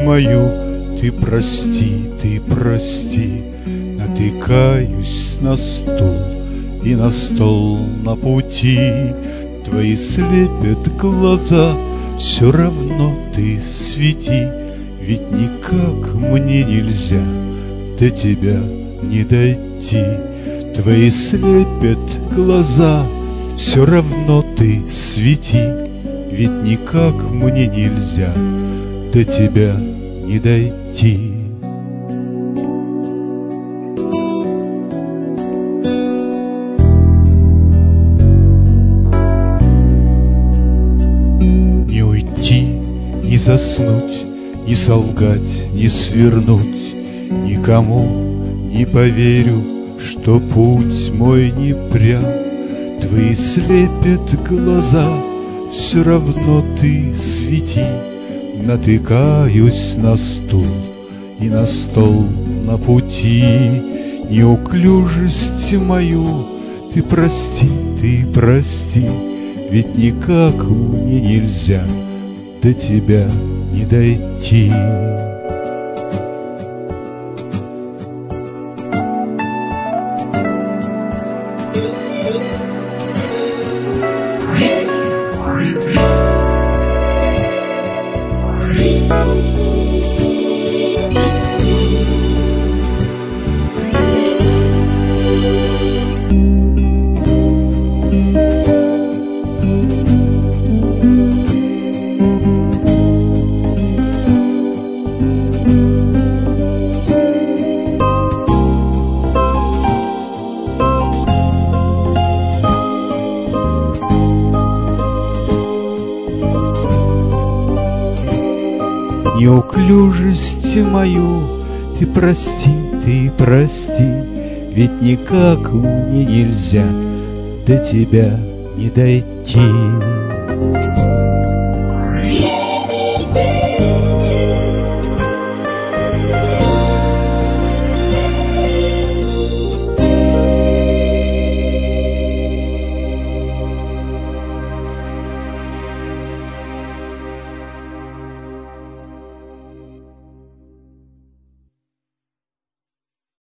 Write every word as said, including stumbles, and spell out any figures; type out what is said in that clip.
мою ты прости, ты прости. Натыкаюсь на стул и на стол на пути. Твои слепят глаза, все равно ты свети. Ведь никак мне нельзя до тебя не дойти. Твои слепят глаза, все равно ты свети. Ведь никак мне нельзя до тебя не дойти. Не уйти, не заснуть, не солгать, не свернуть. Никому не поверю, что путь мой не прям. Твои слепят глаза, все равно ты свети. Натыкаюсь на стул и на стол на пути. Неуклюжесть мою ты прости, ты прости. Ведь никак мне нельзя до тебя не дойти. Неуклюжесть мою ты прости, ты прости. Ведь никак мне нельзя до тебя не дойти.